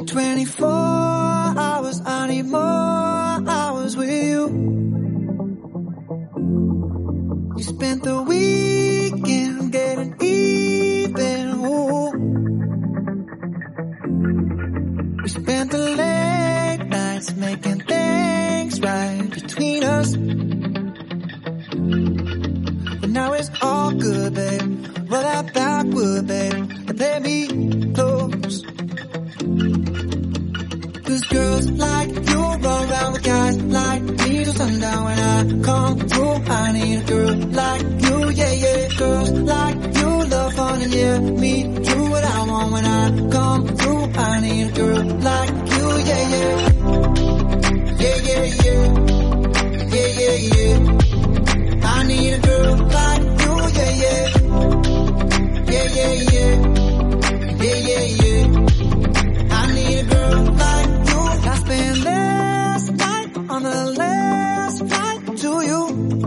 24 hours, I need more hours with you. You spent the weekend getting even, ooh. We spent the late nights making things right between us. But now it's all good, babe. Roll that backward, babe, and play me close. Cause girls like you run around with guys like me till sundown. When I come through, I need a girl like you, yeah, yeah. Girls like you love fun and yeah, me do what I want. When I come through, I need a girl like you, yeah, yeah. Yeah, yeah, yeah. Yeah, yeah, yeah. I need a girl like you, yeah, yeah. Yeah, yeah, yeah. Yeah, yeah, yeah. I need a girl like you. I spent last night on the last flight to you.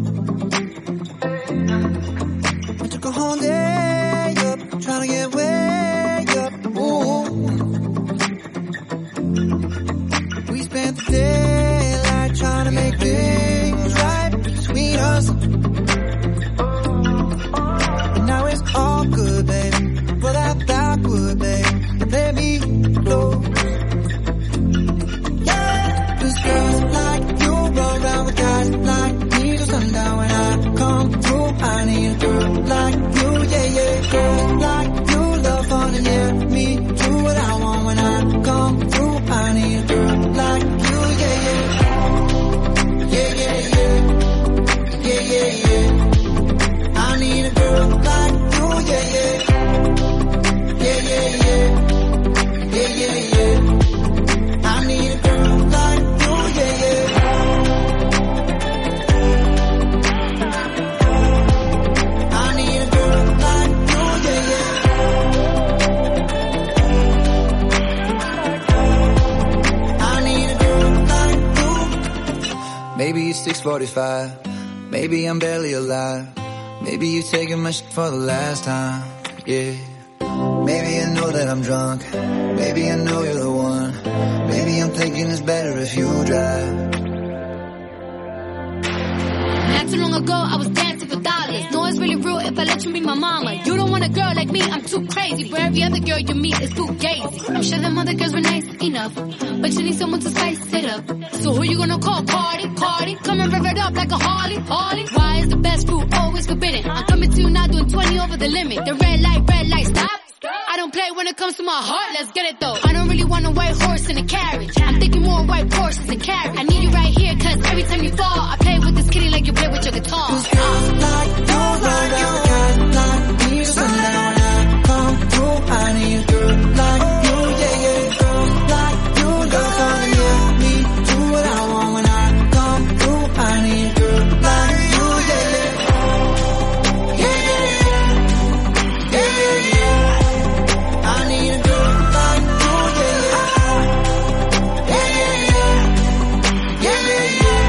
I took a whole day up, trying to get way up. Ooh. We spent the daylight trying to make things right between us. And now it's all good, baby. Roll that backward, babe, and let me close. Yeah, 'cause girls like you run around with guys like me till sundown. When I come through, I need a girl like you, yeah, yeah. Girls like you love fun and yeah, me do what I want. When I come through, I need a girl like you, yeah, yeah. Yeah, yeah, yeah. Yeah, yeah, yeah. I need a girl like you, yeah, yeah. Yeah, yeah, yeah. Yeah, yeah, yeah. I need a girl like you, yeah, yeah. I need a girl like you, yeah, yeah. I need a girl like you. Maybe it's 6:45. Maybe I'm barely alive. Maybe you're taking my shit for the last time, yeah. Maybe I know that I'm drunk. Maybe I know you're the one. Maybe I'm thinking it's better if you drive. Not too long ago, I was dancing for dollars. No, it's really real if I let you be my mama. You don't want a girl like me, I'm too crazy. But every other girl you meet is too gazy. I'm sure them other girls were nice enough, but you need someone to spice it up. So who you gonna call? Cardi, Cardi. Come and rev it up like a Harley, Harley. Why is the best fruit always forbidden? I'm coming to you now doing 20 over the limit. The red light, stop. I don't play when it comes to my heart, let's get it though. I don't really want a white horse in a carriage. I'm thinking more white horses and carriage. I need you right here, cause every time you fall, I play with this kitty like you play with your guitar. Cause girls like you run around with guys like me till sundown. When I come through, I need a girl like you, yeah, yeah. Girls like you love fun and yeah, me do what I want. When I come through, I need a girl like you, yeah, yeah. Yeah, yeah, yeah. Yeah, yeah, yeah. I need a girl like you, yeah, yeah. Yeah, yeah, yeah. Yeah, yeah,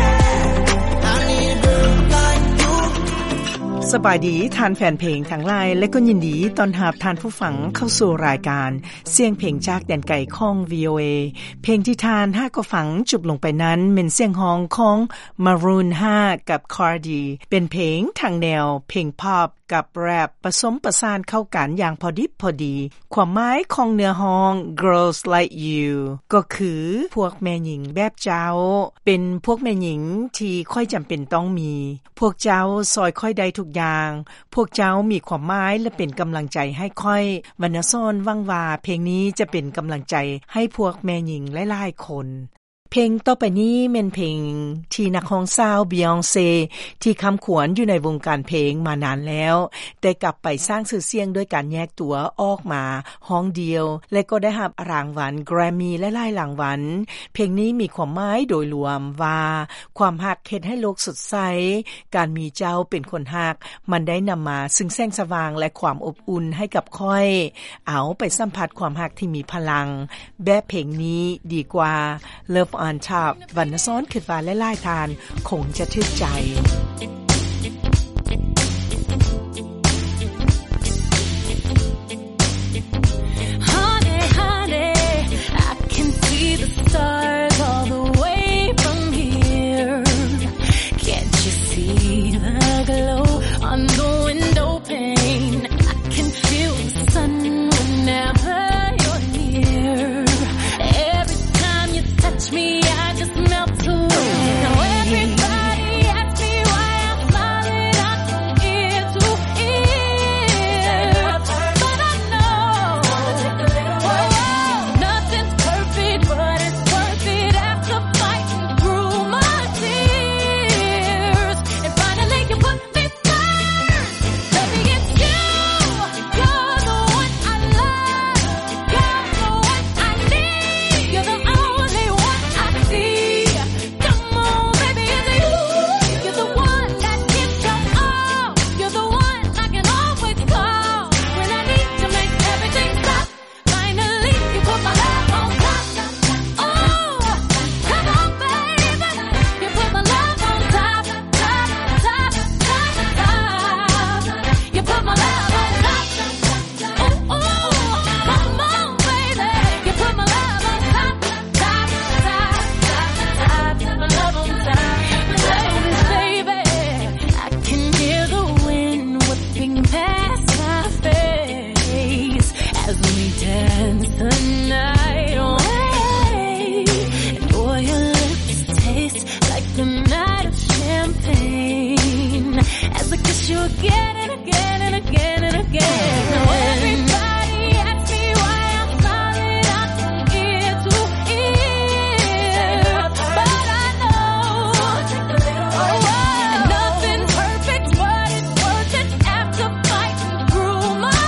yeah. I need a girl like you. สบายดีทานแฟนเพลงทั้งหลายและก็ยินดีต้อนรับทานผู้ฟังเข้าสู่รายการเสียงเพลงจากแดนไกลของ VOA เพลงที่ทานถ้าก็ฟังจุบลงไปนั้นเป็นเสียงฮ้องของ Maroon 5 กับ Cardi เป็นเพลงทางแนวเพลงพอปกับแรปผสมประสานเข้ากันอย่างพอดิบพอดีความหมายของเนื้อฮ้อง Girls Like You ก็คือพวกแม่หญิงแบบเจ้าเป็นพวกแม่หญิงที่ค่อยจำเป็นต้องมีพวกเจ้าซอยค่อยได้ทุกอย่างพวกเจ้ามีความหมายและเป็นกำลังใจให้ค่อยวรรณซ่อนวังว่าเพลงนี้จะเป็นกำลังใจให้พวกแม่หญิงหลายๆคนเพลงต่อไปนี้เป็นเพลงที่นักร้องสาว Beyoncé ที่คำขวัญอยู่ในวงการเพลงมานานแล้วแต่กลับไปสร้างชื่อเสียงด้วยการแยกตัวออกมาห้องเดียวและก็ได้รับรางวัล Grammy และหลายรางวัลเพลงนี้มีความหมายโดยรวมว่าความรักเฮ็ดให้โลกสดใสการมีเจ้าเป็นคนรักมันได้นำมาซึ่งแสงสว่างและความอบอุ่นให้กับค่อยเอาไปสัมผัสความรักที่มีพลังแบบเพลงนี้ดีกว่า Love on top วรรณซ้อนคิดว่าหลายๆทานคงจะทึกใจ Honey, honey, I can again and again and again and again. Now everybody asks me why I'm smiling out ear to ear, but I know nothing's perfect, but it's worth it after fighting through my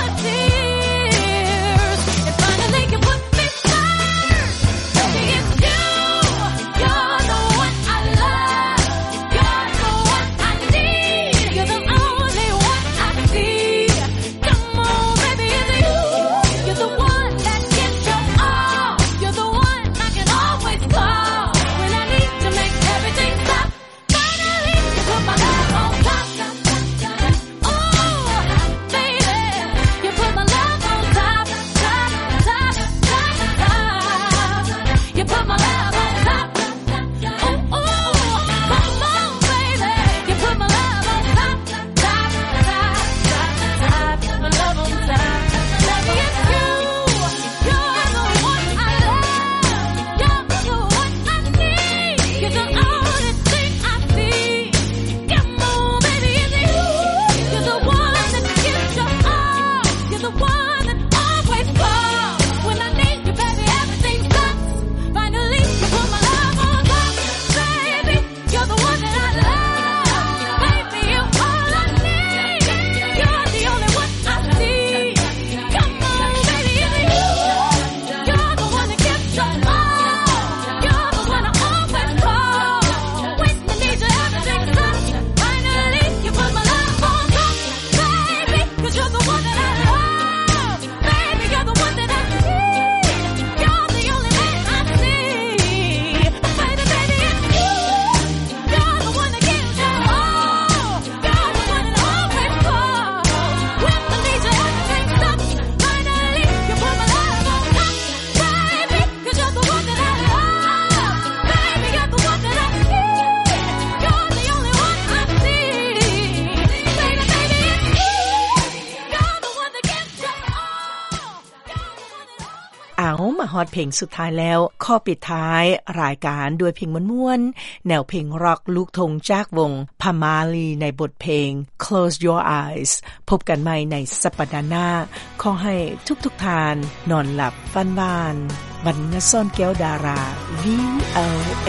tears. And finally you put me first. Baby, it's you. You're the one I love. You're the one I need. You're the only one I see. Come on, baby, it's you. You're the one that gets your all. You're the one I can always call when I need to make everything stop. Finally, you put my love on top. Oh, baby, you put my love on top, top, top, top, top. You put my love on top. Oh, come on, baby, you put my love on top, top, top, top, top. My love on top. Baby, it's you. You're the one I love. You're the one I need. You're the only thing I see. Come on, baby, it's you. You're the one that gives your all. You're the one that always calls when I need you, baby. Everything stops. Finally, you put my love on top, baby. You're the one that I love, baby. You're all I need. You're the only one I see. Come on, baby, it's you. You're the one that gives your all. You're the one I always call when I need you. Everything stops. Finally, you put my love on top, baby. 'Cause you're the one that I love, baby. You're the one that I need. You're the only man I see. Baby, baby, it's you. You're the one that gives your all. You're the one that always calls when I need you. Everything stops. Finally, you put my love on top, baby. 'Cause you're the one that I love, baby. You're the one that I need. You're the only one I see. Baby, baby, it's you. You're the one that gives your all. You're the one that always เอามาฮอดเพลงสุดท้ายแล้วข้อปิดท้ายรายการด้วยเพลงม่วนๆแนวเพลงร็อกลูกทุ่งจากวงพมาลีในบทเพลง Close Your Eyes พบกันใหม่ในสัปดาห์หน้าขอให้ทุกๆท่านนอนหลับฝันหวานวรรณซ่อนแก้วดารา VOA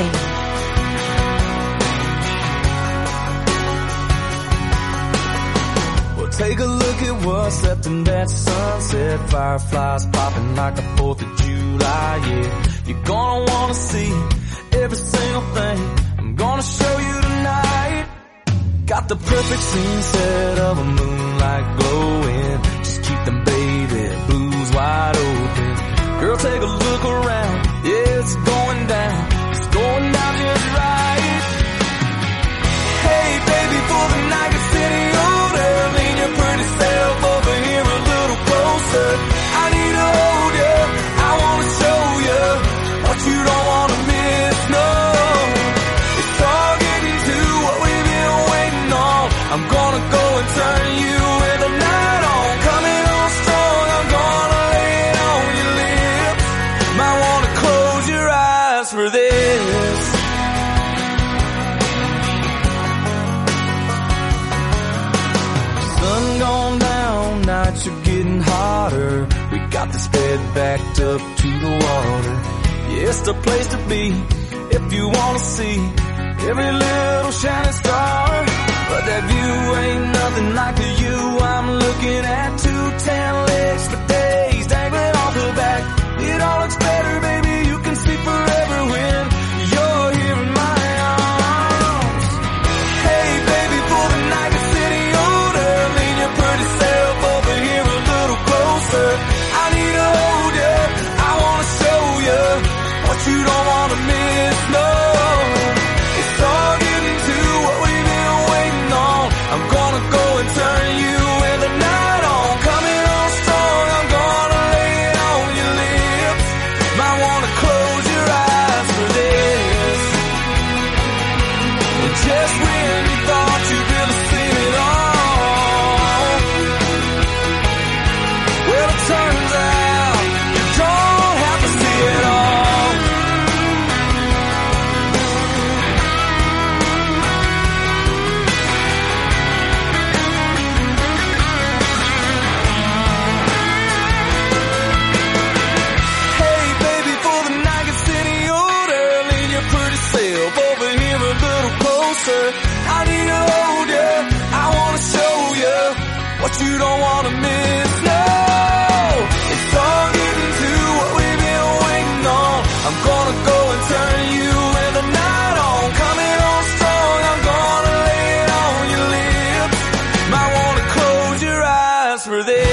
Take a look at what's left in that sunset. Fireflies popping like the 4th of July, yeah. You're gonna wanna see every single thing I'm gonna show you tonight. Got the perfect scene set of a moonlight glowing. Just keep them baby blues wide open. Girl, take a look around. Yeah, it's going down. It's going down just right. Hey, baby, for the night gets any older, lean your pretty self over here a little closer. I need to hold you. I wanna show you what you don't wanna miss, no. It's all getting to what we've been waiting on. I'm gonna go and turn you with the night on. Coming on strong, I'm gonna lay it on your lips. Might wanna close your eyes for this. Sun gone down, nights are getting hotter. We got this bed backed up to the water. Yeah, it's the place to be if you wanna see every little shining star. But that view ain't nothing like the view I'm looking at. 210 legs for days dangling off the back. It all looks better, baby. You can see forever when you're here in my arms. Hey, baby, for the night gets any older, lean your pretty self over here a little closer. I need to hold you. I wanna show you what you don't wanna miss, no. It's all getting to what we've been waiting on. I'm gonna go and turn you with the night on. Coming on strong, I'm what you don't want to miss. No, it's all getting to what we've been waiting on. I'm gonna go and turn you and the night on. Coming on strong, I'm gonna lay it on your lips. Might wanna close your eyes for this.